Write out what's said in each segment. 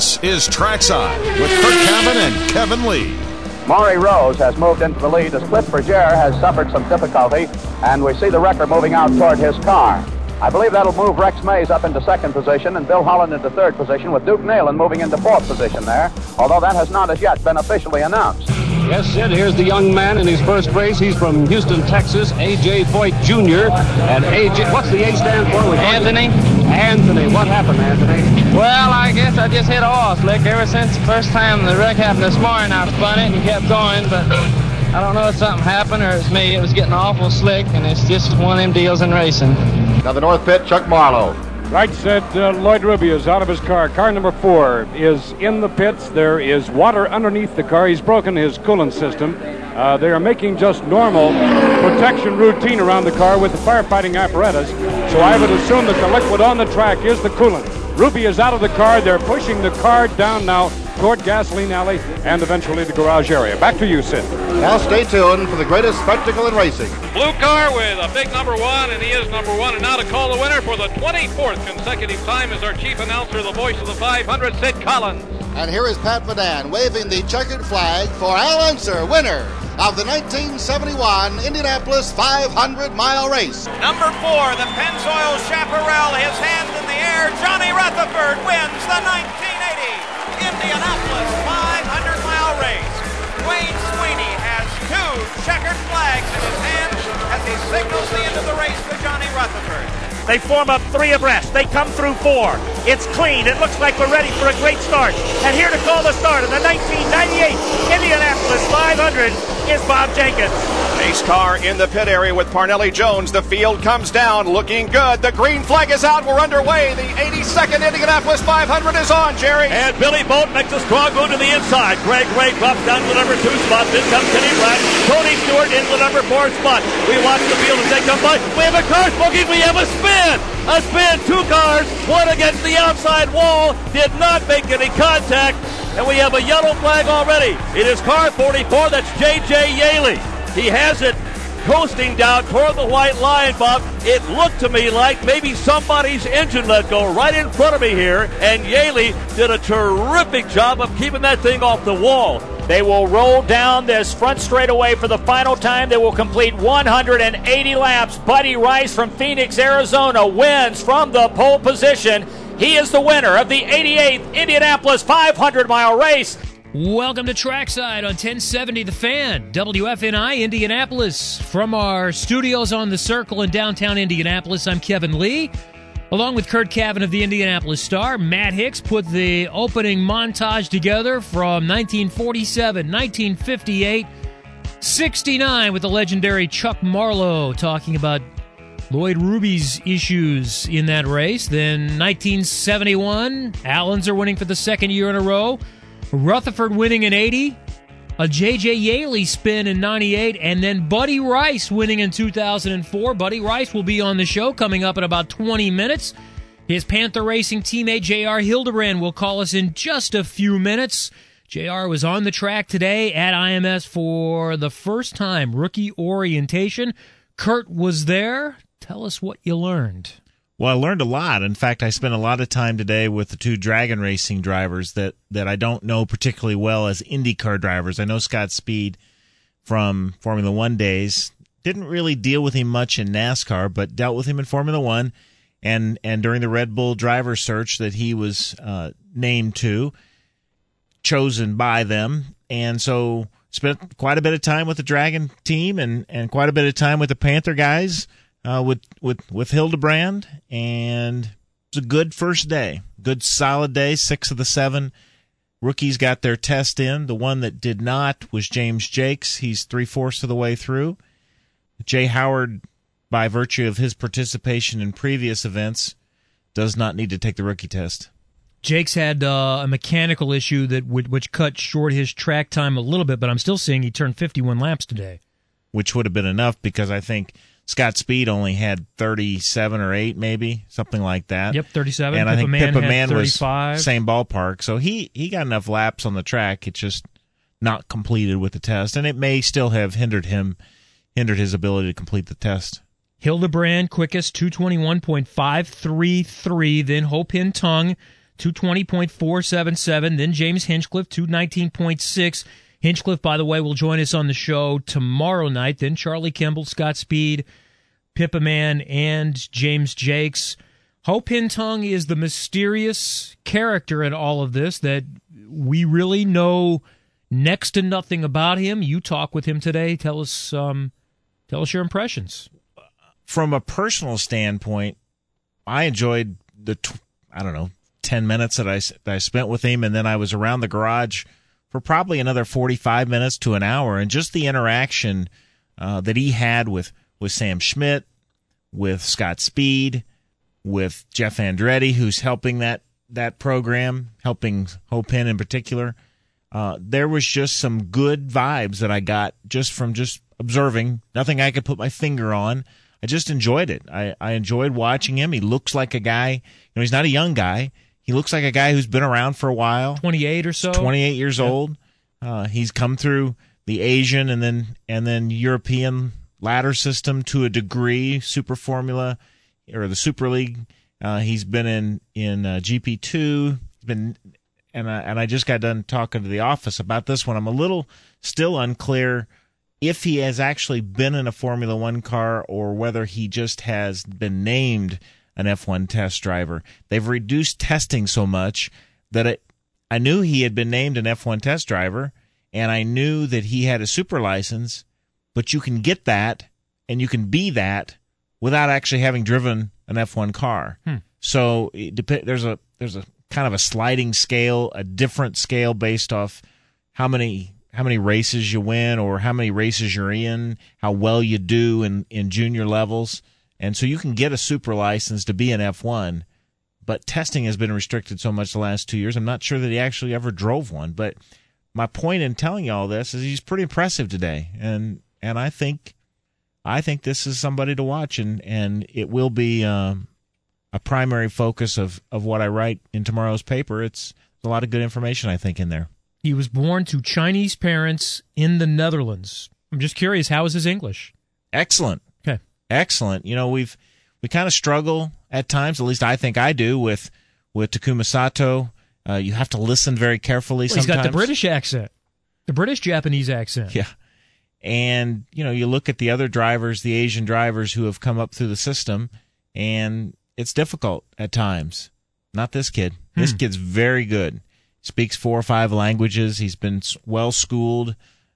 This is Trackside with Kurt Cavan and Kevin Lee. Maury Rose has moved into the lead as Cliff Berger has suffered some difficulty, and we see the wrecker moving out toward his car. I believe that'll move Rex Mays up into second position and Bill Holland into third position, with Duke Nalen moving into fourth position there, although that has not as yet been officially announced. Yes, Sid, here's the young man in his first race. He's from Houston, Texas, A.J. Foyt Jr. And A.J., what's the A stand for? Anthony. Anthony. What happened, Anthony? Well, I guess I just hit a oil slick. Ever since the first time the wreck happened this morning, I spun it and kept going, but I don't know if something happened or it's me. It was getting awful slick, and it's just one of them deals in racing. Now the north pit, Chuck Marlowe. Right said Lloyd Ruby is out of his car. Car number 4 is in the pits. There is water underneath the car. He's broken his coolant system. They are making just normal protection routine around the car with the firefighting apparatus. So I would assume that the liquid on the track is the coolant. Ruby is out of the car. They're pushing the car down now toward Gasoline Alley and eventually the garage area. Back to you, Sid. Now stay tuned for the greatest spectacle in racing. Blue car with a big number 1, and he is number 1. And now to call the winner for the 24th consecutive time is our chief announcer, the voice of the 500, Sid Collins. And here is Pat Madan waving the checkered flag for Al Unser, winner of the 1971 Indianapolis 500-mile race. Number 4, the Pennzoil Chaparral, his hands in the air. Johnny Rutherford wins the 1980 Indianapolis 500-mile race. Wayne Sweeney has 2 checkered flags in his hands as he signals the end of the race to Johnny Rutherford. They form up 3 abreast. They come through 4. It's clean. It looks like we're ready for a great start. And here to call the start of the 1998 Indianapolis 500 is Bob Jenkins. Pace car in the pit area with Parnelli Jones. The field comes down, looking good. The green flag is out. We're underway. The 82nd Indianapolis 500 is on, Jerry. And Billy Boat makes a strong move to the inside. Greg Ray drops down to the number 2 spot. Then comes Kenny Black. Tony Stewart into the number 4 spot. We watch the field as they come by. We have a car smoking. We have a spin. A spin. 2 cars. One against the outside wall. Did not make any contact. And we have a yellow flag already. It is car 44. That's J.J. Yaley. He has it coasting down toward the white line, Bob. It looked to me like maybe somebody's engine let go right in front of me here, and Yaley did a terrific job of keeping that thing off the wall. They will roll down this front straightaway for the final time. They will complete 180 laps. Buddy Rice from Phoenix, Arizona wins from the pole position. He is the winner of the 88th Indianapolis 500-mile race. Welcome to Trackside on 1070 The Fan, WFNI Indianapolis. From our studios on the Circle in downtown Indianapolis, I'm Kevin Lee. Along with Kurt Cavan of the Indianapolis Star, Matt Hicks put the opening montage together from 1947, 1958, 69 with the legendary Chuck Marlowe talking about Lloyd Ruby's issues in that race. Then 1971, Al Unser winning for the second year in a row. Rutherford winning in 80, a J.J. Yaley spin in 98, and then Buddy Rice winning in 2004. Buddy Rice will be on the show coming up in about 20 minutes. His Panther Racing teammate J.R. Hildebrand will call us in just a few minutes. J.R. was on the track today at IMS for the first time, rookie orientation. Kurt was there. Tell us what you learned. Well, I learned a lot. In fact, I spent a lot of time today with the 2 Dragon Racing drivers that I don't know particularly well as IndyCar drivers. I know Scott Speed from Formula One days. Didn't really deal with him much in NASCAR, but dealt with him in Formula One. And during the Red Bull driver search that he was named to, chosen by them. And so spent quite a bit of time with the Dragon team and quite a bit of time with the Panther guys. With Hildebrand, and it was a good first day. Good solid day. 6 of the 7 rookies got their test in. The one that did not was James Jakes. He's 3/4 of the way through. Jay Howard, by virtue of his participation in previous events, does not need to take the rookie test. Jakes had a mechanical issue that which cut short his track time a little bit, but I'm still seeing he turned 51 laps today. Which would have been enough because I think Scott Speed only had 37 or 8, maybe, something like that. Yep, 37. And I think Pippa Mann was 35. Same ballpark. So he got enough laps on the track. It's just not completed with the test, and it may still have hindered his ability to complete the test. Hildebrand, quickest, 221.533. Then Ho Pin Tung, 220.477. Then James Hinchcliffe, 219.6. Hinchcliffe, by the way, will join us on the show tomorrow night. Then Charlie Kimball, Scott Speed, Pippa Man, and James Jakes. Ho Pin Tung is the mysterious character in all of this that we really know next to nothing about him. You talk with him today. Tell us your impressions. From a personal standpoint, I enjoyed the 10 minutes that I spent with him, and then I was around the garage for probably another 45 minutes to an hour, and just the interaction that he had with Sam Schmidt, with Scott Speed, with Jeff Andretti, who's helping that program, helping Ho Pin in particular. There was just some good vibes that I got just from observing. Nothing I could put my finger on. I just enjoyed it. I enjoyed watching him. He looks like a guy, he's not a young guy. He looks like a guy who's been around for a while. 28 or so. 28 years old. He's come through the Asian and then European ladder system to a degree, Super Formula or the Super League. He's been in GP2. And I just got done talking to the office about this one. I'm a little still unclear if he has actually been in a Formula One car or whether he just has been named an F1 test driver. They've reduced testing so much that I knew he had been named an F1 test driver, and I knew that he had a super license, but you can get that and you can be that without actually having driven an F1 car. So there's a kind of a sliding scale, a different scale based off how many races you win or how many races you're in, how well you do in junior levels. And so you can get a super license to be an F1, but testing has been restricted so much the last 2 years, I'm not sure that he actually ever drove one. But my point in telling you all this is he's pretty impressive today. And I think this is somebody to watch, and it will be a primary focus of what I write in tomorrow's paper. It's a lot of good information, I think, in there. He was born to Chinese parents in the Netherlands. I'm just curious, how is his English? Excellent. Okay. Excellent. We kind of struggle at times, at least I think I do, with Takuma Sato. You have to listen very carefully sometimes. He's got the British accent, the British-Japanese accent. Yeah. And, you look at the other drivers, the Asian drivers who have come up through the system, and it's difficult at times. Not this kid. This kid's very good. Speaks 4 or 5 languages. He's been well-schooled.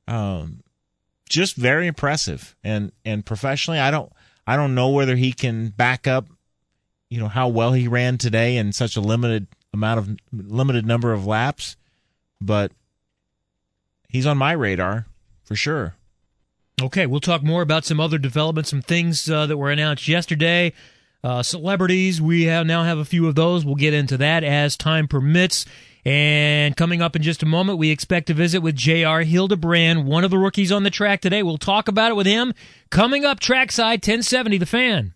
Just very impressive. And professionally, I don't know whether he can back up, how well he ran today in such a limited number of laps, but he's on my radar for sure. Okay, we'll talk more about some other developments, some things that were announced yesterday. Celebrities, we now have a few of those. We'll get into that as time permits. And coming up in just a moment, we expect to visit with J.R. Hildebrand, one of the rookies on the track today. We'll talk about it with him. Coming up, Trackside 1070, The Fan.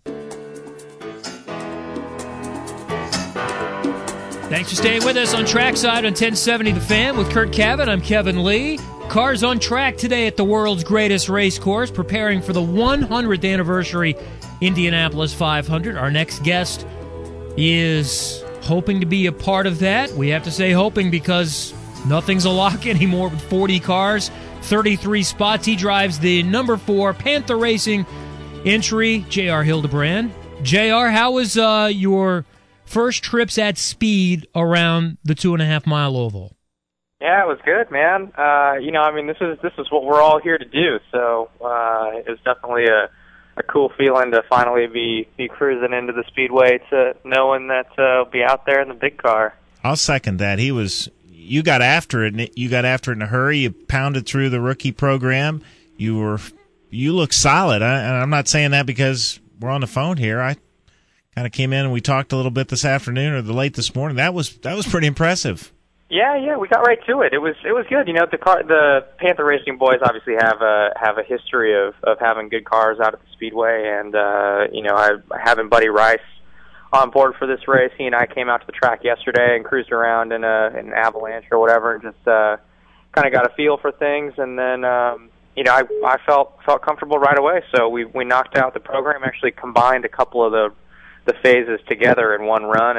Thanks for staying with us on Trackside on 1070 The Fan with Kurt Cavitt. I'm Kevin Lee. Cars on track today at the world's greatest race course, preparing for the 100th anniversary Indianapolis 500. Our next guest is hoping to be a part of that. We have to say hoping because nothing's a lock anymore with 40 cars, 33 spots. He drives the number 4 Panther Racing entry, J.R. Hildebrand. J.R., how was your first trips at speed around the 2.5-mile oval? Yeah, it was good, man. This is what we're all here to do. So it was definitely a cool feeling to finally be cruising into the speedway, to knowing that I'll be out there in the big car. I'll second that. You got after it. You got after it in a hurry. You pounded through the rookie program. You look solid. And I'm not saying that because we're on the phone here. I kind of came in and we talked a little bit this afternoon or late this morning. That was pretty impressive. Yeah, we got right to it. It was good. The Panther Racing boys obviously have a history of having good cars out at the speedway, and having Buddy Rice on board for this race. He and I came out to the track yesterday and cruised around in an Avalanche or whatever, and just kind of got a feel for things. And then I felt comfortable right away. So we knocked out the program. Actually combined a couple of the phases together in one run, and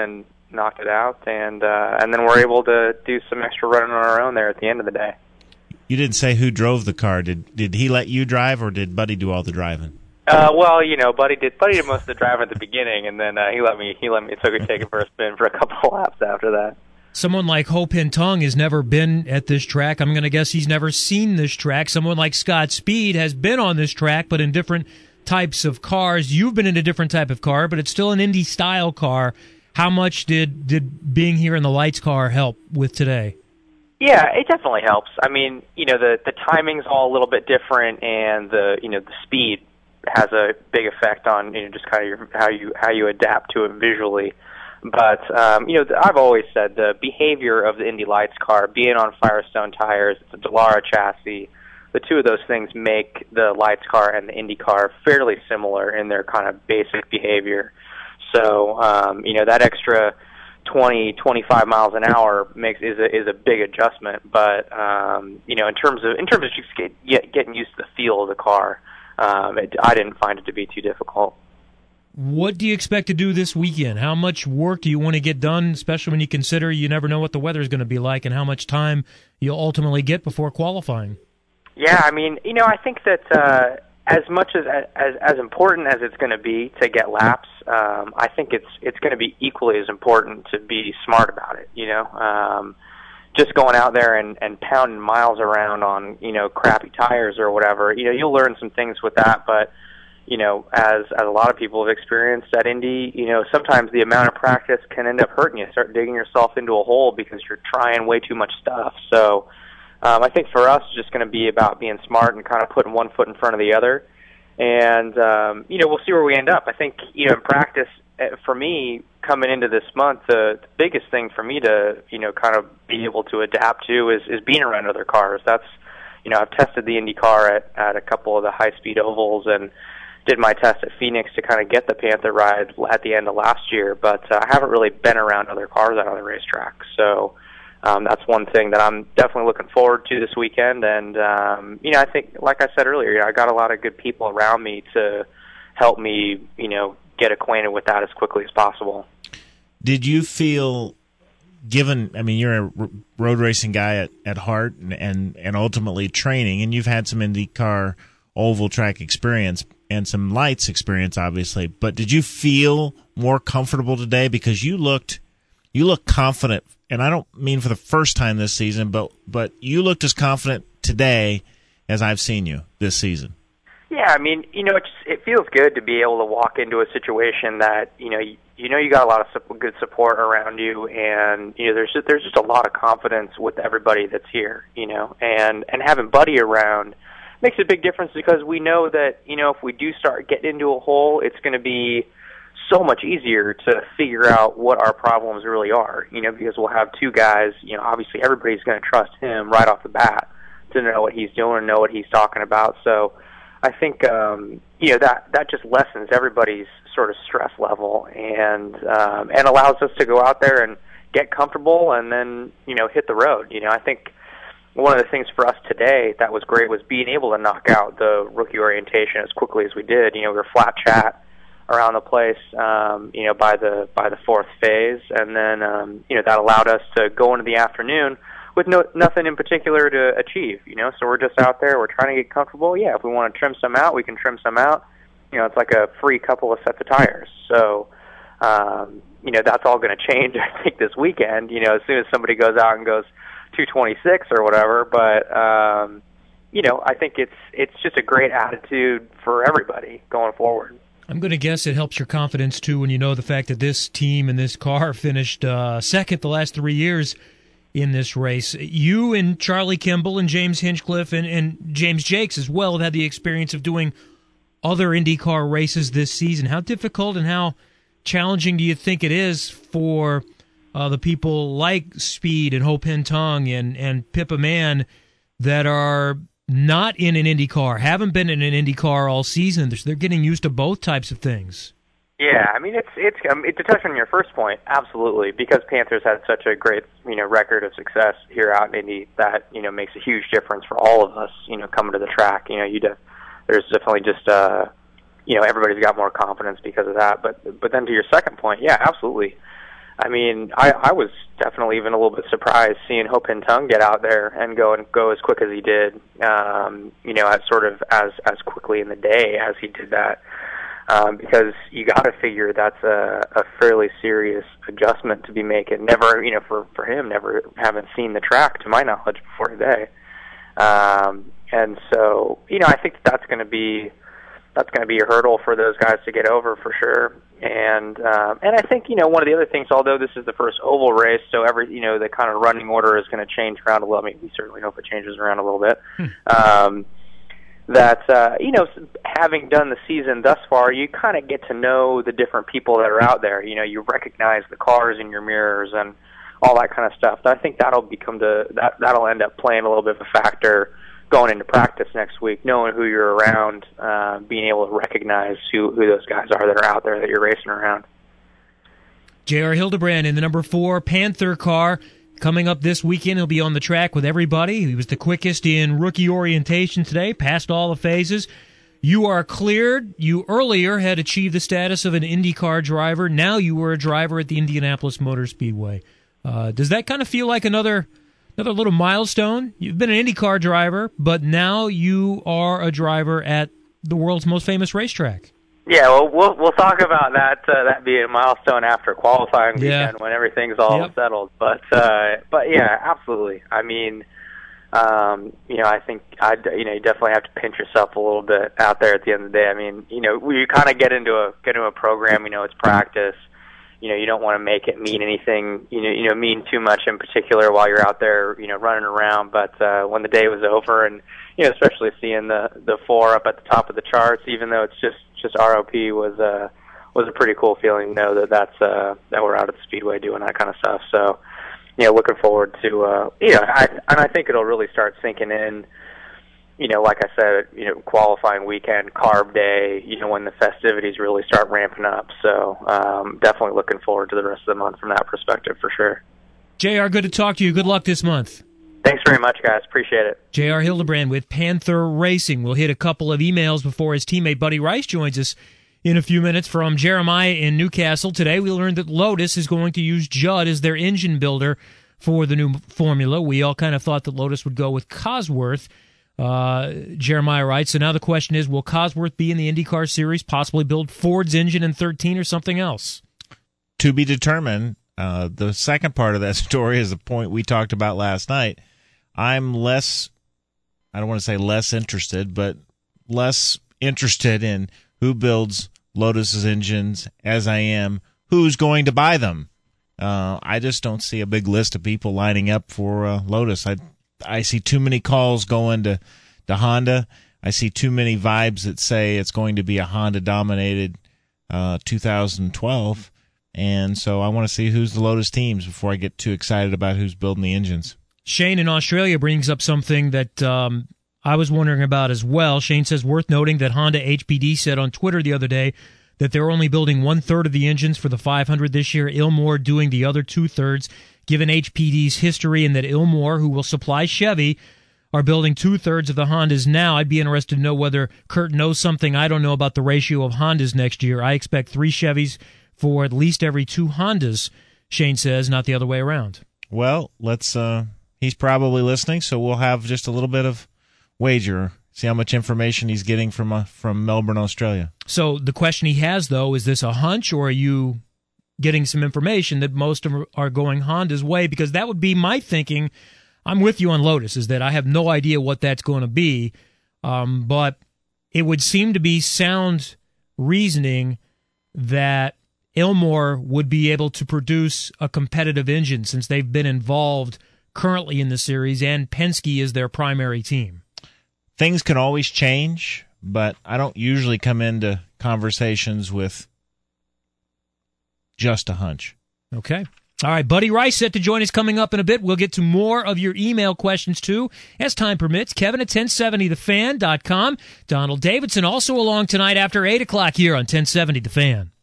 knocked it out, and then we're able to do some extra running on our own there at the end of the day. You didn't say who drove the car. Did he let you drive, or did Buddy do all the driving? Well, you know, Buddy did most of the driving at the beginning, and then he let me take it for a spin for a couple of laps after that. Someone like Ho Pin Tong has never been at this track. I'm going to guess he's never seen this track. Someone like Scott Speed has been on this track, but in different types of cars. You've been in a different type of car, but it's still an Indy-style car. How much did being here in the lights car help with today? Yeah, it definitely helps. I mean, you know, the timing's all a little bit different, and the speed has a big effect on, you know, just kind of how you adapt to it visually. But you know, I've always said the behavior of the Indy Lights car, being on Firestone tires, it's a Dallara chassis. The two of those things make the Lights car and the Indy car fairly similar in their kind of basic behavior. So you know, that extra 20-25 miles an hour is a big adjustment. But you know, in terms of just getting used to the feel of the car, I didn't find it to be too difficult. What do you expect to do this weekend? How much work do you want to get done, especially when you consider you never know what the weather is going to be like and how much time you'll ultimately get before qualifying? Yeah, I mean, you know, I think that as much as important as it's going to be to get laps, I think it's going to be equally as important to be smart about it. You know, just going out there and pounding miles around on, you know, crappy tires or whatever. You know, you'll learn some things with that, but you know, as a lot of people have experienced at Indy, you know, sometimes the amount of practice can end up hurting you. Start digging yourself into a hole because you're trying way too much stuff. So I think for us, it's just going to be about being smart and kind of putting one foot in front of the other. And, you know, we'll see where we end up. I think, you know, in practice, for me, coming into this month, the biggest thing for me to, you know, kind of be able to adapt to is being around other cars. That's, you know, I've tested the Indy car at a couple of the high-speed ovals and did my test at Phoenix to kind of get the Panther ride at the end of last year, but I haven't really been around other cars out on the racetrack. So that's one thing that I'm definitely looking forward to this weekend. And, you know, I think, like I said earlier, you know, I got a lot of good people around me to help me, you know, get acquainted with that as quickly as possible. Did you feel, given, I mean, you're a road racing guy at heart and ultimately training, and you've had some IndyCar oval track experience and some lights experience, obviously, but did you feel more comfortable today? Because you looked confident, and I don't mean for the first time this season, but you looked as confident today as I've seen you this season. Yeah, I mean, you know, it feels good to be able to walk into a situation that, you got a lot of good support around you, and, you know, there's just a lot of confidence with everybody that's here, you know, and having Buddy around makes a big difference because we know that, you know, if we do start getting into a hole, it's going to be so much easier to figure out what our problems really are, you know, because we'll have two guys, you know, obviously everybody's going to trust him right off the bat to know what he's doing and know what he's talking about. So I think, you know, that just lessens everybody's sort of stress level and allows us to go out there and get comfortable and then, you know, hit the road. You know, I think one of the things for us today that was great was being able to knock out the rookie orientation as quickly as we did. You know, we were flat chat around the place, you know, by the fourth phase, and then you know, that allowed us to go into the afternoon with nothing in particular to achieve. You know, so we're just out there, we're trying to get comfortable. Yeah, if we want to trim some out, we can trim some out. You know, it's like a free couple of sets of tires. So you know, that's all going to change, I think, this weekend. You know, as soon as somebody goes out and goes 226 or whatever, but you know, I think it's just a great attitude for everybody going forward. I'm going to guess it helps your confidence too when you know the fact that this team and this car finished second the last 3 years in this race. You and Charlie Kimball and James Hinchcliffe and James Jakes as well have had the experience of doing other IndyCar races this season. How difficult and how challenging do you think it is for the people like Speed and Ho Pin Tong and Pippa Mann that are not in an IndyCar, haven't been in an IndyCar all season? They're getting used to both types of things. Yeah, I mean, it's to touch on your first point, absolutely, because Panthers had such a great, you know, record of success here out in Indy that, you know, makes a huge difference for all of us, you know, coming to the track. You know, there's definitely just, you know, everybody's got more confidence because of that. But then to your second point, yeah, absolutely. I mean, I was definitely even a little bit surprised seeing Ho Pin Tung get out there and go as quick as he did. At sort of as quickly in the day as he did that. Because you got to figure that's a fairly serious adjustment to be making. Never, for him, never haven't seen the track to my knowledge before today. And so, I think that's going to be a hurdle for those guys to get over for sure. And I think, one of the other things, although this is the first oval race, so the kind of running order is going to change around a little. I mean, we certainly hope it changes around a little bit. Having done the season thus far, you kind of get to know the different people that are out there. You recognize the cars in your mirrors and all that kind of stuff. I think that'll end up playing a little bit of a factor going into practice next week, knowing who you're around, being able to recognize who those guys are that are out there that you're racing around. J.R. Hildebrand in the number 4 Panther car. Coming up this weekend, he'll be on the track with everybody. He was the quickest in rookie orientation today, passed all the phases. You are cleared. You earlier had achieved the status of an IndyCar driver. Now you were a driver at the Indianapolis Motor Speedway. Does that kind of feel like another little milestone? You've been an IndyCar driver, but now you are a driver at the world's most famous racetrack. Yeah, well, we'll talk about that being a milestone after qualifying weekend when everything's all settled. But yeah, absolutely. I mean, I think you definitely have to pinch yourself a little bit out there at the end of the day. I mean, you kind of get into a program. It's practice. You don't want to make it mean anything. Mean too much in particular while you're out there. Running around. But when the day was over, and especially seeing the 4 up at the top of the charts, even though it's just ROP was a pretty cool feeling to know that we're out at the Speedway doing that kind of stuff. So, looking forward to I think it'll really start sinking in. Like I said, qualifying weekend, carb day. When the festivities really start ramping up. So, definitely looking forward to the rest of the month from that perspective for sure. JR, good to talk to you. Good luck this month. Thanks very much, guys. Appreciate it. J.R. Hildebrand with Panther Racing. We'll hit a couple of emails before his teammate Buddy Rice joins us in a few minutes. From Jeremiah in Newcastle, today we learned that Lotus is going to use Judd as their engine builder for the new formula. We all kind of thought that Lotus would go with Cosworth. Jeremiah writes, so now the question is, will Cosworth be in the IndyCar series, possibly build Ford's engine in 13 or something else? To be determined. The second part of that story is the point we talked about last night. I'm I don't want to say less interested, but less interested in who builds Lotus's engines as I am who's going to buy them. I just don't see a big list of people lining up for Lotus. I see too many calls going to Honda. I see too many vibes that say it's going to be a Honda-dominated 2012, and so I want to see who's the Lotus teams before I get too excited about who's building the engines. Shane in Australia brings up something that I was wondering about as well. Shane says, worth noting that Honda HPD said on Twitter the other day that they're only building 1/3 of the engines for the 500 this year, Ilmor doing the other 2/3, given HPD's history, and that Ilmor, who will supply Chevy, are building 2/3 of the Hondas now. I'd be interested to know whether Kurt knows something I don't know about the ratio of Hondas next year. I expect 3 Chevys for at least every 2 Hondas, Shane says, not the other way around. Well, let's... He's probably listening, so we'll have just a little bit of wager, see how much information he's getting from Melbourne, Australia. So the question he has, though, is this a hunch, or are you getting some information that most of them are going Honda's way? Because that would be my thinking. I'm with you on Lotus, is that I have no idea what that's going to be, but it would seem to be sound reasoning that Ilmor would be able to produce a competitive engine since they've been involved currently in the series, and Penske is their primary team. Things can always change, but I don't usually come into conversations with just a hunch. Okay. All right, Buddy Rice set to join us coming up in a bit. We'll get to more of your email questions, too, as time permits. Kevin at 1070thefan.com. Donald Davidson also along tonight after 8 o'clock here on 1070 The Fan.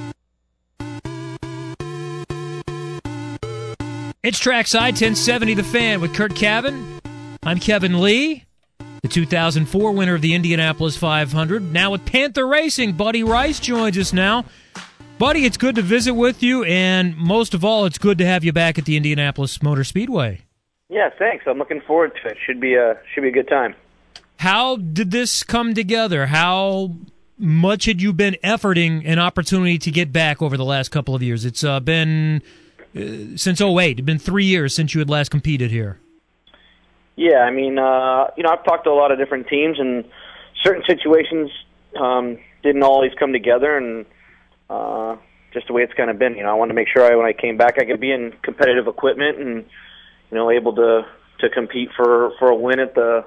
It's Trackside 1070 The Fan with Kurt Cavan. I'm Kevin Lee, the 2004 winner of the Indianapolis 500. Now with Panther Racing, Buddy Rice joins us now. Buddy, it's good to visit with you, and most of all, it's good to have you back at the Indianapolis Motor Speedway. Yeah, thanks. I'm looking forward to it. Should be a good time. How did this come together? How much had you been efforting an opportunity to get back over the last couple of years? It's been since 2008. It's been 3 years since you had last competed here. Yeah, I mean, I've talked to a lot of different teams, and certain situations didn't always come together, and just the way it's kind of been. I wanted to make sure when I came back, I could be in competitive equipment and, able to compete for a win at the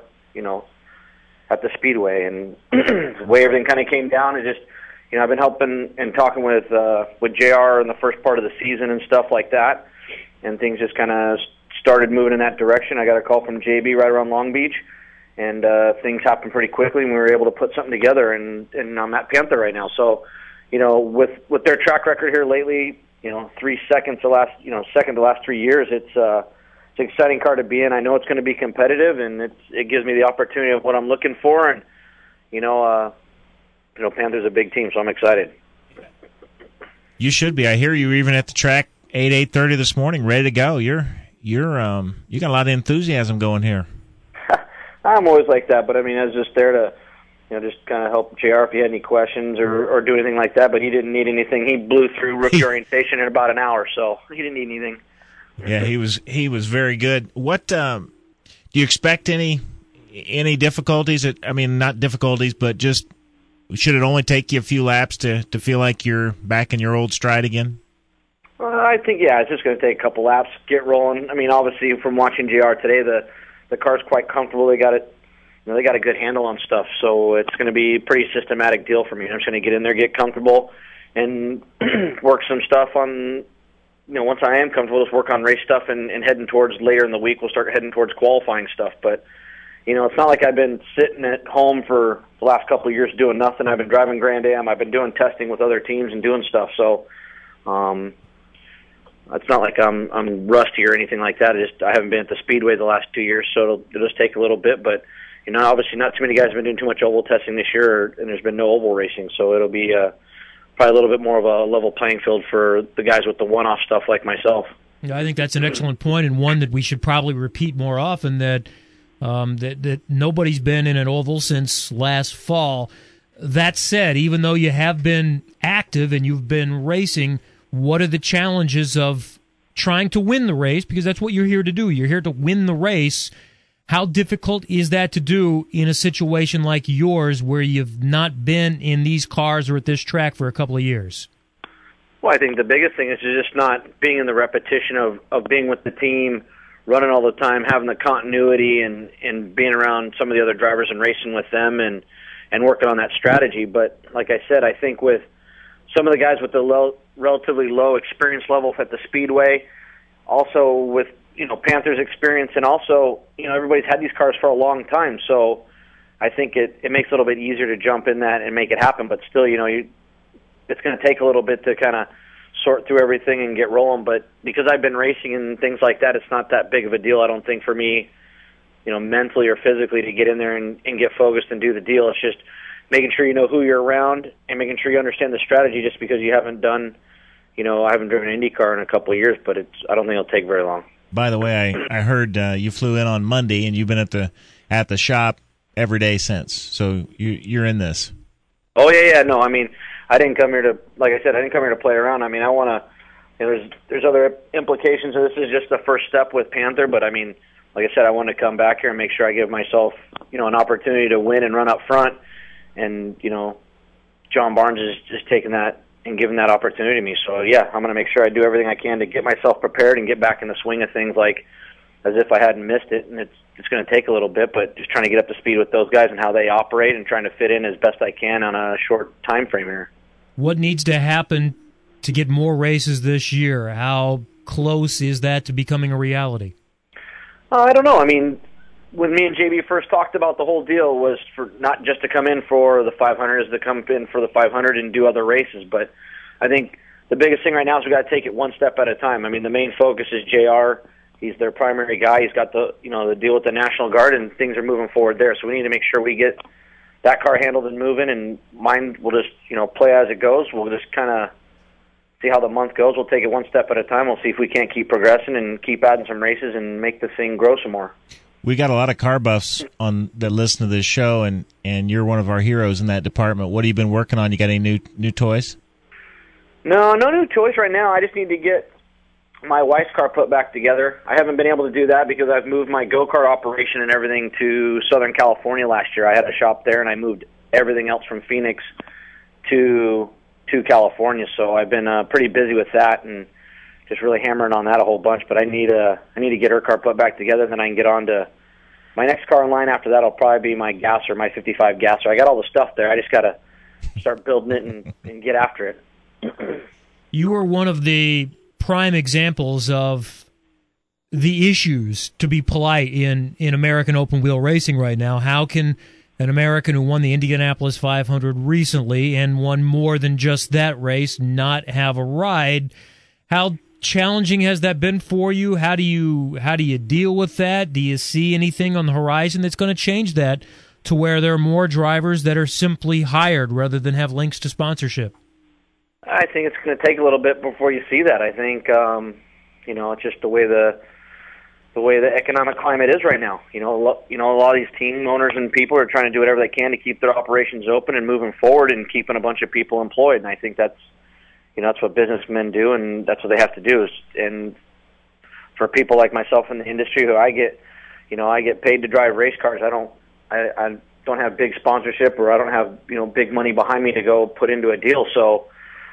Speedway. And the way everything kind of came down, it just, I've been helping and talking with JR in the first part of the season and stuff like that, and things just kind of started moving in that direction. I got a call from JB right around Long Beach, and things happened pretty quickly, and we were able to put something together, and I'm at Panther right now. So, with their track record here lately, 3 seconds the last, second to last 3 years, it's an exciting car to be in. I know it's going to be competitive, and it gives me the opportunity of what I'm looking for, and, Panther's a big team, so I'm excited. You should be. I hear you were even at the track 8:30 this morning, ready to go. You got a lot of enthusiasm going here. I'm always like that, but I was just there to, just kind of help JR if he had any questions or do anything like that. But he didn't need anything. He blew through rookie orientation in about an hour, so he didn't need anything. Yeah, he was very good. What do you expect any difficulties? Not difficulties, but just should it only take you a few laps to feel like you're back in your old stride again? I think, it's just going to take a couple laps, get rolling. Obviously, from watching JR today, the car's quite comfortable. They got it. They got a good handle on stuff, so it's going to be a pretty systematic deal for me. I'm just going to get in there, get comfortable, and work some stuff on. Once I am comfortable, just work on race stuff and heading towards later in the week. We'll start heading towards qualifying stuff. But it's not like I've been sitting at home for the last couple of years doing nothing. I've been driving Grand Am. I've been doing testing with other teams and doing stuff. So. It's not like I'm rusty or anything like that. I haven't been at the Speedway the last 2 years, so it'll just take a little bit. But obviously, not too many guys have been doing too much oval testing this year, and there's been no oval racing, so it'll be probably a little bit more of a level playing field for the guys with the one-off stuff like myself. I think that's an excellent point, and one that we should probably repeat more often. That nobody's been in an oval since last fall. That said, even though you have been active and you've been racing, what are the challenges of trying to win the race? Because that's what you're here to do. You're here to win the race. How difficult is that to do in a situation like yours where you've not been in these cars or at this track for a couple of years? Well, I think the biggest thing is just not being in the repetition of being with the team, running all the time, having the continuity and being around some of the other drivers and racing with them and working on that strategy. But like I said, I think with some of the guys with the relatively low experience level at the Speedway, also with Panther's experience, and also everybody's had these cars for a long time, so I think it makes it a little bit easier to jump in that and make it happen. But still, it's going to take a little bit to kind of sort through everything and get rolling. But because I've been racing and things like that, it's not that big of a deal, I don't think, for me, mentally or physically, to get in there and get focused and do the deal. It's just making sure you know who you're around and making sure you understand the strategy. Just because you haven't done, I haven't driven an IndyCar in a couple of years, but I don't think it'll take very long. By the way, I heard you flew in on Monday, and you've been at the shop every day since. So you're in this. Oh yeah. No, I didn't come here to, like I said, I didn't come here to play around. I want to. There's other implications. So this is just the first step with Panther, but like I said, I want to come back here and make sure I give myself, an opportunity to win and run up front. And, John Barnes is just taking that and giving that opportunity to me. So, yeah, I'm going to make sure I do everything I can to get myself prepared and get back in the swing of things like as if I hadn't missed it. And it's going to take a little bit, but just trying to get up to speed with those guys and how they operate and trying to fit in as best I can on a short time frame here. What needs to happen to get more races this year? How close is that to becoming a reality? I don't know. When me and JB first talked about the whole deal was for not just to come in for the 500, is to come in for the 500 and do other races. But I think the biggest thing right now is we got to take it one step at a time. The main focus is JR. He's their primary guy. He's got the deal with the National Guard, and things are moving forward there. So we need to make sure we get that car handled and moving, and mine will just play as it goes. We'll just kind of see how the month goes. We'll take it one step at a time. We'll see if we can't keep progressing and keep adding some races and make the thing grow some more. We got a lot of car buffs on that listen to this show, and you're one of our heroes in that department. What have you been working on? You got any new toys? No new toys right now. I just need to get my wife's car put back together. I haven't been able to do that because I've moved my go-kart operation and everything to Southern California last year. I had a shop there, and I moved everything else from Phoenix to California. So I've been pretty busy with that and just really hammering on that a whole bunch. But I need to get her car put back together, then I can get on to my next car in line. After that, will probably be my Gasser, my 55 Gasser. I got all the stuff there. I just got to start building it and get after it. You are one of the prime examples of the issues, to be polite, in American open wheel racing right now. How can an American who won the Indianapolis 500 recently and won more than just that race not have a ride? How challenging has that been for you? How do you deal with that? Do you see anything on the horizon that's going to change that to where there are more drivers that are simply hired rather than have links to sponsorship? I think it's going to take a little bit before you see that. I think it's just the way the economic climate is right now. A lot of these team owners and people are trying to do whatever they can to keep their operations open and moving forward and keeping a bunch of people employed. And I think that's what businessmen do, and that's what they have to do. And for people like myself in the industry, who I get paid to drive race cars. I don't have big sponsorship, or I don't have big money behind me to go put into a deal. So.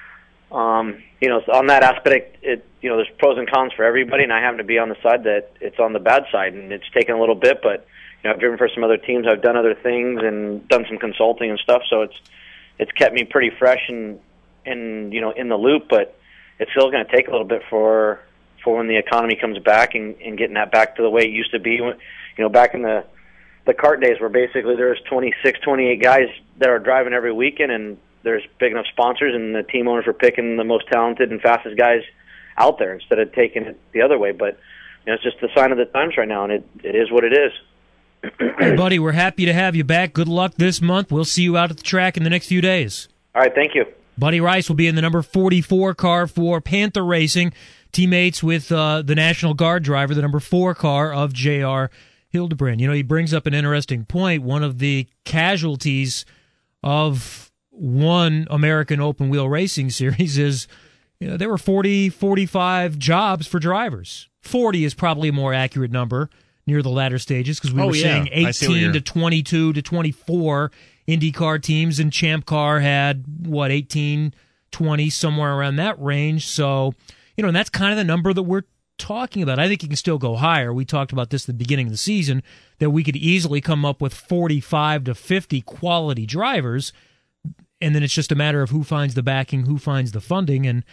On that aspect, there's pros and cons for everybody, and I happen to be on the side that it's on the bad side, and it's taken a little bit, but I've driven for some other teams, I've done other things, and done some consulting and stuff, so it's kept me pretty fresh and in the loop, but it's still going to take a little bit for when the economy comes back and getting that back to the way it used to be. Back in the kart days, where basically there's 26, 28 guys that are driving every weekend, and there's big enough sponsors, and the team owners were picking the most talented and fastest guys out there instead of taking it the other way. But it's just the sign of the times right now, and it is what it is. Hey, buddy, we're happy to have you back. Good luck this month. We'll see you out at the track in the next few days. All right, thank you. Buddy Rice will be in the number 44 car for Panther Racing, teammates with the National Guard driver, the number 4 car of J.R. Hildebrand. He brings up an interesting point. One of the casualties of one American open wheel racing series is there were 40, 45 jobs for drivers. 40 is probably a more accurate number near the latter stages, because we were saying 18 to 22 to 24 IndyCar teams, and Champ Car had 18, 20, somewhere around that range. So, and that's kind of the number that we're talking about. I think it can still go higher. We talked about this at the beginning of the season, that we could easily come up with 45 to 50 quality drivers. And then it's just a matter of who finds the backing, who finds the funding, and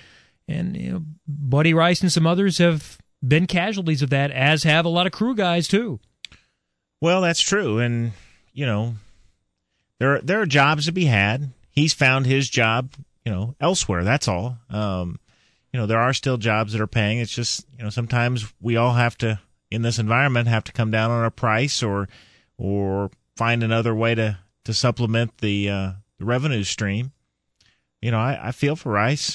Buddy Rice and some others have been casualties of that, as have a lot of crew guys too. Well, that's true, and there are jobs to be had. He's found his job, elsewhere. That's all. There are still jobs that are paying. It's just sometimes we all have to, in this environment, have to come down on our price or find another way to supplement the revenue stream. I feel for Rice.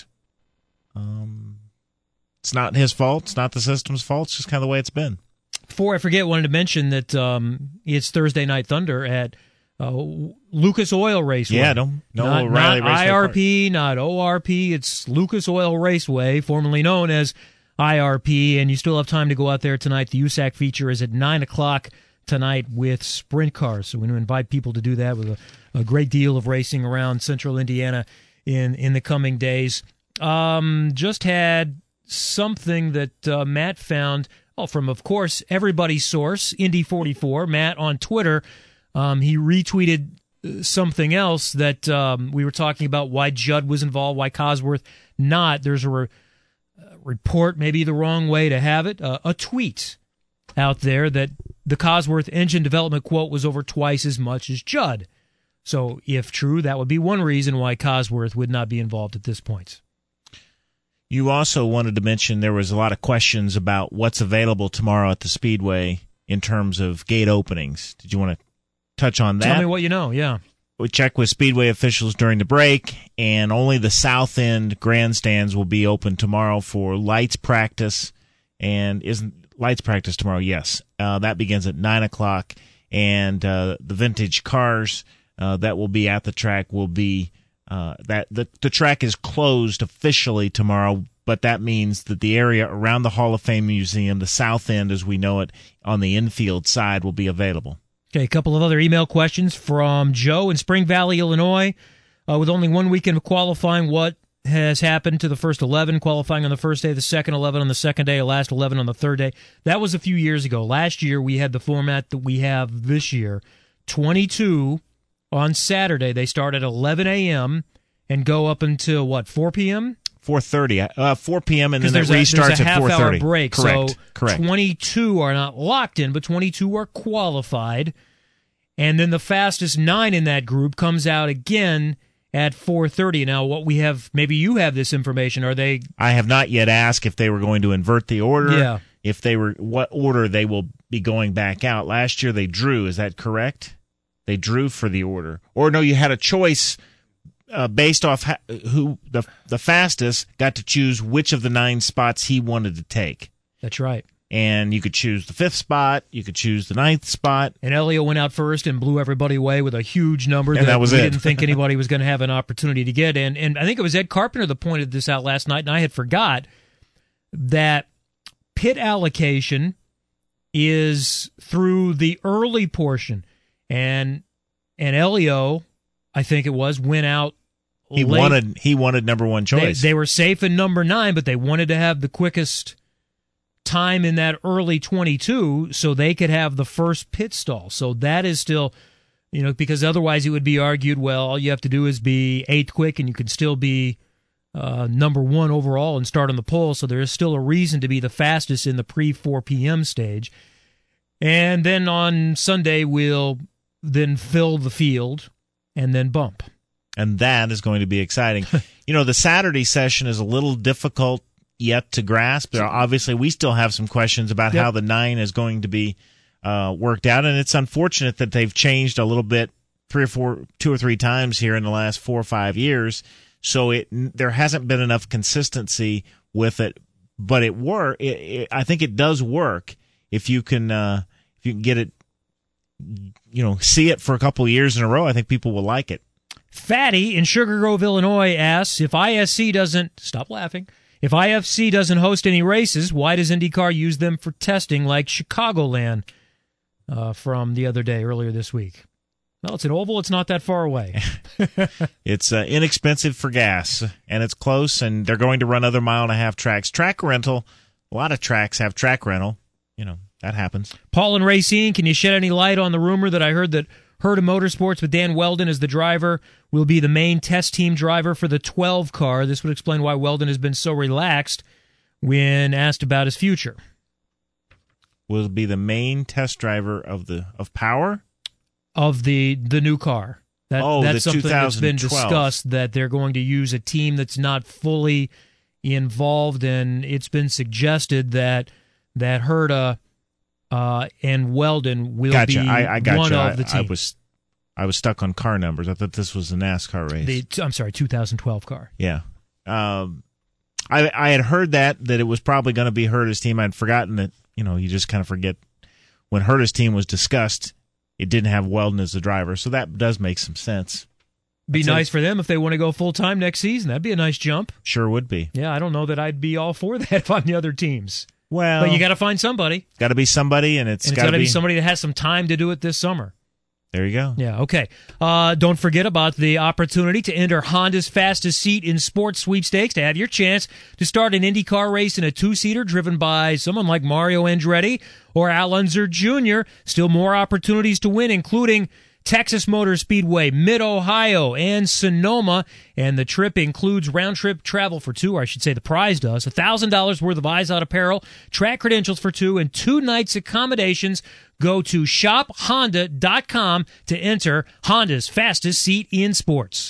It's not his fault. It's not the system's fault. It's just kind of the way it's been. Before I forget, I wanted to mention that it's Thursday Night Thunder at Lucas Oil Raceway. Yeah, not IRP, not ORP. It's Lucas Oil Raceway, formerly known as IRP, and you still have time to go out there tonight. The USAC feature is at 9 o'clock tonight with sprint cars. So we invite people to do that with a great deal of racing around central Indiana in the coming days. Just had something that Matt found from, of course, everybody's source, Indy 44. Matt on Twitter, he retweeted something else that we were talking about, why Judd was involved, why Cosworth not. There's a report, maybe the wrong way to have it, a tweet out there that the Cosworth engine development quote was over twice as much as Judd. So if true, that would be one reason why Cosworth would not be involved at this point. You also wanted to mention there was a lot of questions about what's available tomorrow at the Speedway in terms of gate openings. Did you want to touch on that? Tell me what you know, yeah. we checked with Speedway officials during the break, and only the south end grandstands will be open tomorrow for lights practice. And isn't lights practice tomorrow? Yes. That begins at 9 o'clock. And the vintage cars that will be at the track will be the track is closed officially tomorrow, but that means that the area around the Hall of Fame Museum, the south end as we know it, on the infield side will be available. Okay, a couple of other email questions from Joe in Spring Valley, Illinois. With only 1 weekend of qualifying, what has happened to the first 11, qualifying on the first day, the second 11 on the second day, the last 11 on the third day? That was a few years ago. Last year, we had the format that we have this year. 22 on Saturday. They start at 11 a.m. and go up until, 4 p.m.? 4:30, 4 p.m. and then it restarts there's a at 4:30. half-hour break. Correct. 22 are not locked in, but 22 are qualified. And then the fastest 9 in that group comes out again at 4:30. Now, what we have, maybe you have this information. Are they? I have not yet asked if they were going to invert the order. Yeah. If they were, what order they will be going back out. Last year they drew. Is that correct? They drew for the order, or no? You had a choice. Based off who the fastest got to choose which of the 9 spots he wanted to take. That's right. And you could choose the 5th spot, you could choose the 9th spot. And Elio went out first and blew everybody away with a huge number that was we it. didn't think anybody was going to have an opportunity to get. And I think it was Ed Carpenter that pointed this out last night, and I had forgot that pit allocation is through the early portion. And Elio, I think it was, went out He late. wanted number 1 choice. They were safe in number 9, but they wanted to have the quickest time in that early 22 so they could have the first pit stall. So that is still, because otherwise it would be argued, well, all you have to do is be 8th quick and you can still be number 1 overall and start on the pole. So there is still a reason to be the fastest in the pre-4 p.m. stage. And then on Sunday, we'll then fill the field and then bump. And that is going to be exciting. The Saturday session is a little difficult yet to grasp. Obviously, we still have some questions about how the 9 is going to be worked out, and it's unfortunate that they've changed a little bit 2 or 3 times here in the last 4 or 5 years. So there hasn't been enough consistency with it, but I think it does work if you can get it. See it for a couple of years in a row. I think people will like it. Fatty in Sugar Grove, Illinois asks, if IFC doesn't host any races, why does IndyCar use them for testing like Chicagoland from the other day, earlier this week? Well, it's an oval. It's not that far away. It's inexpensive for gas, and it's close, and they're going to run other mile-and-a-half tracks. Track rental, a lot of tracks have track rental. That happens. Paul and Racine, can you shed any light on the rumor that I heard that Herta Motorsports with Dan Weldon as the driver will be the main test team driver for the 12 car? This would explain why Weldon has been so relaxed when asked about his future. Will be the main test driver of Power? Of the new car. That's the something that's been 2012. discussed, that they're going to use a team that's not fully involved, and it's been suggested that Herta and Weldon will be one of the team. I was stuck on car numbers. I thought this was a NASCAR race. 2012 car. Yeah. I had heard that it was probably going to be Herta's team. I'd forgotten that, you just kind of forget. When Herta's team was discussed, it didn't have Weldon as the driver, so that does make some sense. Be nice for them if they want to go full-time next season. That'd be a nice jump. Sure would be. Yeah, I don't know that I'd be all for that if I'm the other teams. Well, but you got to find somebody. Got to be somebody, and it's got to be somebody that has some time to do it this summer. There you go. Yeah, okay. Don't forget about the opportunity to enter Honda's Fastest Seat in Sports Sweepstakes to have your chance to start an IndyCar race in a 2-seater driven by someone like Mario Andretti or Al Unser Jr. Still more opportunities to win, including Texas Motor Speedway, Mid-Ohio, and Sonoma. And the trip includes round-trip travel for 2, or I should say the prize does, $1,000 worth of Izod apparel, track credentials for 2, and 2 nights accommodations. Go to shophonda.com to enter Honda's Fastest Seat in Sports.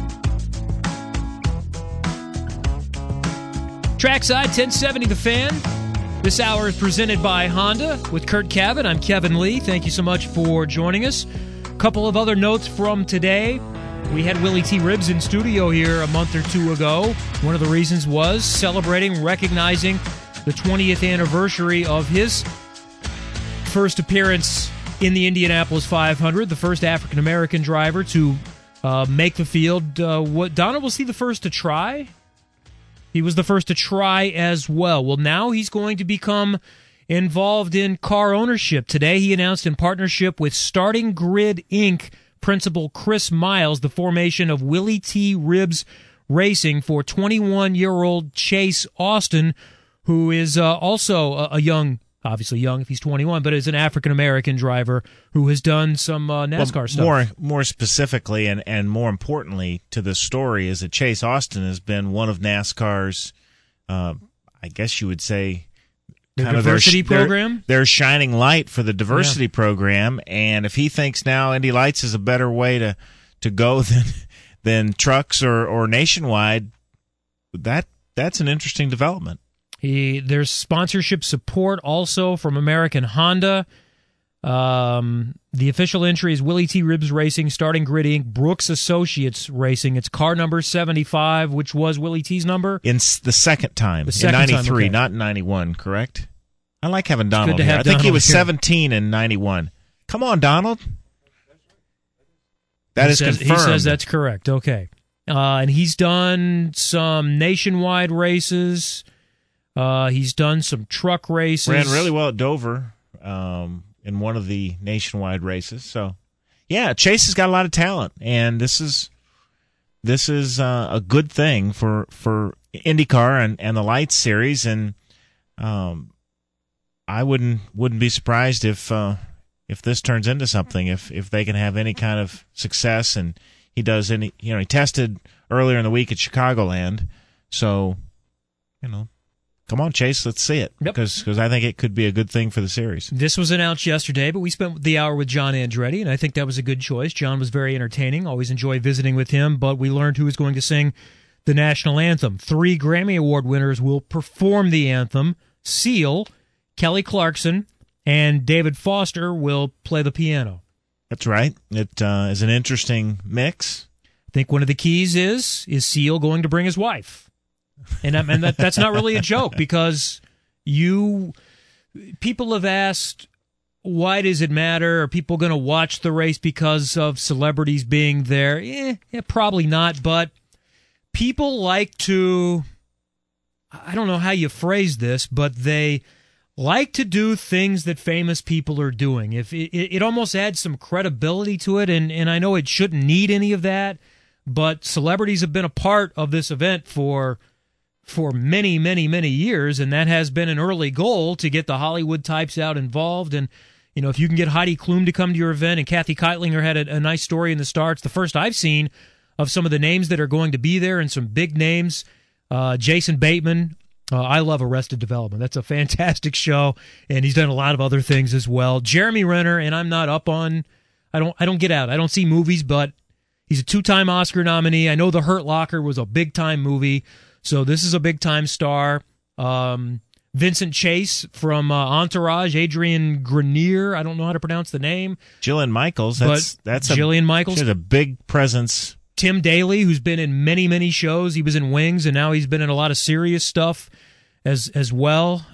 Trackside 1070 The Fan. This hour is presented by Honda with Kurt Cavitt. I'm Kevin Lee. Thank you so much for joining us. Couple of other notes from today. We had Willie T. Ribbs in studio here a month or two ago. One of the reasons was recognizing the 20th anniversary of his first appearance in the Indianapolis 500, the first African-American driver to make the field. Donald, was he the first to try? He was the first to try as well. Well, now he's going to become involved in car ownership. Today he announced, in partnership with Starting Grid Inc. principal Chris Miles, the formation of Willie T. Ribbs Racing for 21-year-old Chase Austin, who is also a young, obviously young if he's 21, but is an African-American driver who has done some NASCAR stuff. More specifically and more importantly to the story is that Chase Austin has been one of NASCAR's, I guess you would say, the diversity program? Their shining light for the diversity program, and if he thinks now Indy Lights is a better way to go than trucks or nationwide, that's an interesting development. There's sponsorship support also from American Honda. The official entry is Willie T. Ribbs Racing, Starting Grid Inc., Brooks Associates Racing. It's car number 75, which was Willie T's number. In the second time, in 93, not in 91, correct? I like having Donald here. I think he was 17 in 91. Come on, Donald. That is confirmed. He says that's correct. Okay. And he's done some nationwide races. He's done some truck races. Ran really well at Dover. In one of the nationwide races. So, yeah, Chase has got a lot of talent, and this is a good thing for IndyCar and the Lights series. And I wouldn't be surprised if this turns into something. If they can have any kind of success, and he does any, he tested earlier in the week at Chicagoland, so come on, Chase, let's see it, because I think it could be a good thing for the series. This was announced yesterday, but we spent the hour with John Andretti, and I think that was a good choice. John was very entertaining. Always enjoy visiting with him, but we learned who was going to sing the national anthem. 3 Grammy Award winners will perform the anthem. Seal, Kelly Clarkson, and David Foster will play the piano. That's right. It is an interesting mix. I think one of the keys is Seal going to bring his wife? And that's not really a joke, because people have asked, why does it matter? Are people going to watch the race because of celebrities being there? Yeah, probably not, but people like to, I don't know how you phrase this, but they like to do things that famous people are doing. If it almost adds some credibility to it, and I know it shouldn't need any of that, but celebrities have been a part of this event for many, many, many years, and that has been an early goal to get the Hollywood types out involved. And, if you can get Heidi Klum to come to your event, and Kathy Keitlinger had a nice story in the Star. It's the first I've seen of some of the names that are going to be there, and some big names. Jason Bateman. I love Arrested Development. That's a fantastic show, and he's done a lot of other things as well. Jeremy Renner, and I'm not up on, I don't get out. I don't see movies, but he's a 2-time Oscar nominee. I know The Hurt Locker was a big-time movie. So this is a big-time star. Vincent Chase from Entourage, Adrian Grenier, I don't know how to pronounce the name. Jillian Michaels, that's Jillian Michaels. She's a big presence. Tim Daly, who's been in many, many shows. He was in Wings, and now he's been in a lot of serious stuff as well.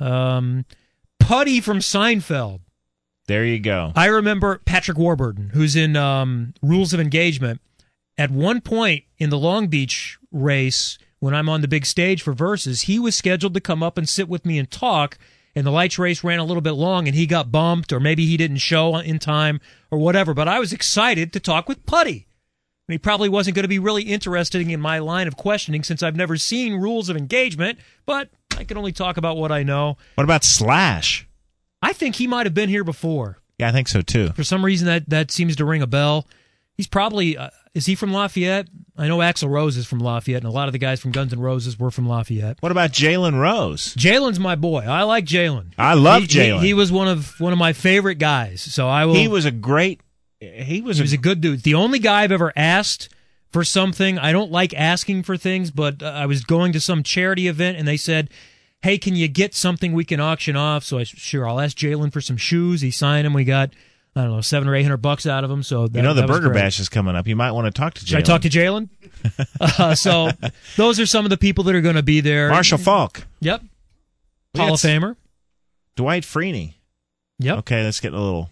Putty from Seinfeld. There you go. I remember Patrick Warburton, who's in Rules of Engagement. At one point in the Long Beach race, when I'm on the big stage for Versus, he was scheduled to come up and sit with me and talk, and the Lights race ran a little bit long, and he got bumped, or maybe he didn't show in time, or whatever. But I was excited to talk with Putty. And he probably wasn't going to be really interested in my line of questioning, since I've never seen Rules of Engagement, but I can only talk about what I know. What about Slash? I think he might have been here before. Yeah, I think so, too. For some reason, that seems to ring a bell. He's probably... is he from Lafayette? I know Axl Rose is from Lafayette, and a lot of the guys from Guns N' Roses were from Lafayette. What about Jalen Rose? Jalen's my boy. I like Jalen. I love Jalen. He was one of my favorite guys. So I will. He was a great. He was a good dude. The only guy I've ever asked for something. I don't like asking for things, but I was going to some charity event, and they said, "Hey, can you get something we can auction off?" So I'll ask Jalen for some shoes. He signed them. We got I don't know, $700 or $800 out of them. So the Burger Bash is coming up. You might want to talk to Jalen. Should I talk to Jalen? So those are some of the people that are going to be there. Marshall Faulk. Yep. Hall of Famer. Dwight Freeney. Yep. Okay, let's get a little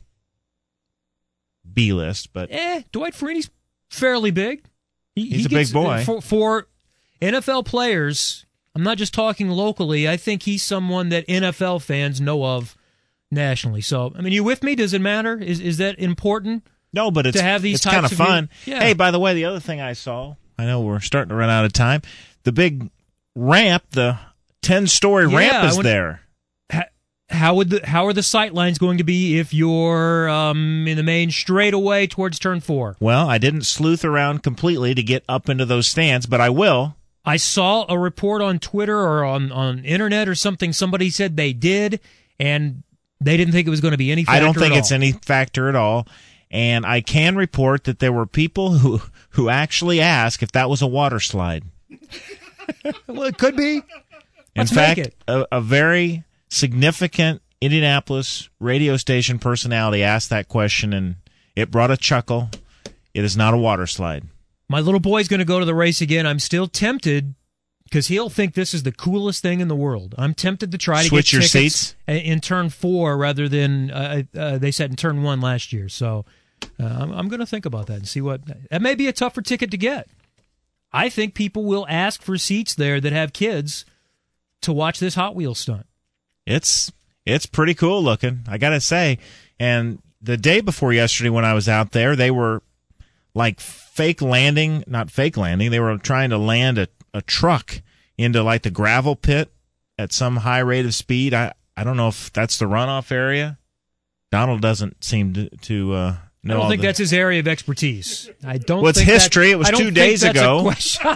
B list, but Dwight Freeney's fairly big. He's a big boy. For NFL players, I'm not just talking locally, I think he's someone that NFL fans know of nationally. So, I mean, you with me? Does it matter? Is that important? No, but to have these it's kind of fun. Yeah. Hey, by the way, the other thing I saw, I know we're starting to run out of time, the big ramp, the 10-story ramp is there. How are the sight lines going to be if you're in the main straightaway towards turn 4? Well, I didn't sleuth around completely to get up into those stands, but I will. I saw a report on Twitter or on internet or something. Somebody said they did, and they didn't think it was going to be any factor I don't think at it's all. any factor at all. And I can report that there were people who actually asked if that was a water slide. Well, it could be. In fact, a very significant Indianapolis radio station personality asked that question, and it brought a chuckle. It is not a water slide. My little boy's going to go to the race again. I'm still tempted because he'll think this is the coolest thing in the world. I'm tempted to try to switch get your tickets seats in turn 4 rather than they said in turn 1 last year. So I'm going to think about that and see what that may be a tougher ticket to get. I think people will ask for seats there that have kids to watch this Hot Wheels stunt. It's pretty cool looking, I got to say. And the day before yesterday when I was out there, they were like not fake landing. They were trying to land a truck into like the gravel pit at some high rate of speed. I don't know if that's the runoff area. Donald doesn't seem to know. I don't think that's his area of expertise. I don't. Well, it's think history. It was 2 days ago.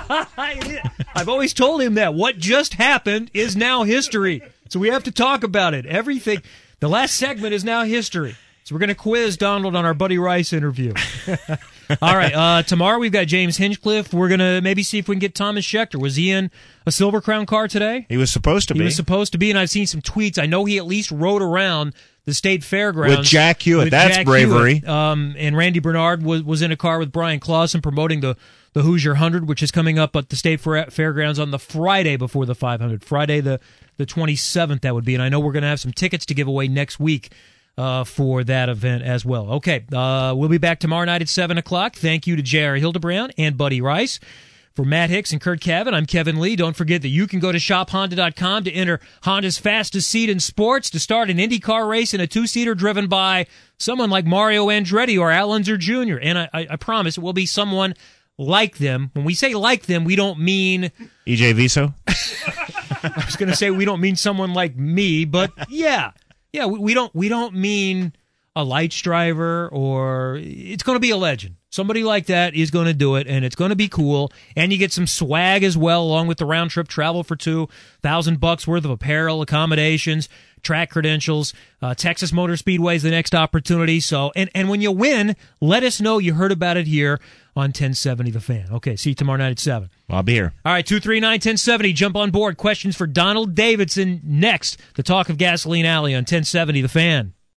I've always told him that what just happened is now history. So we have to talk about it. Everything. The last segment is now history. So we're going to quiz Donald on our Buddy Rice interview. All right. Tomorrow we've got James Hinchcliffe. We're going to maybe see if we can get Thomas Schechter. Was he in a Silver Crown car today? He was supposed to be. He was supposed to be, and I've seen some tweets. I know he at least rode around the state fairgrounds with Jack Hewitt. That's Jack bravery. Hewitt. And Randy Bernard was in a car with Brian Clausen promoting the Hoosier 100, which is coming up at the state fairgrounds on the Friday before the 500. Friday the 27th, that would be. And I know we're going to have some tickets to give away next week for that event as well. Okay, we'll be back tomorrow night at 7 o'clock. Thank you to J.R. Hildebrand and Buddy Rice. For Matt Hicks and Kurt Cavan, I'm Kevin Lee. Don't forget that you can go to shophonda.com to enter Honda's fastest seat in sports to start an IndyCar race in a 2-seater driven by someone like Mario Andretti or Al Unser Jr. And I promise it will be someone like them. When we say like them, we don't mean EJ Viso. I was going to say we don't mean someone like me, but yeah, we don't mean a lights driver, or it's going to be a legend. Somebody like that is going to do it, and it's going to be cool. And you get some swag as well, along with the round trip travel for $2,000 worth of apparel, accommodations, track credentials. Texas Motor Speedway is the next opportunity. So, and when you win, let us know you heard about it here on 1070 The Fan. Okay, see you tomorrow night at 7. Well, I'll be here. All right, 239-1070. Jump on board. Questions for Donald Davidson next. The Talk of Gasoline Alley on 1070 The Fan.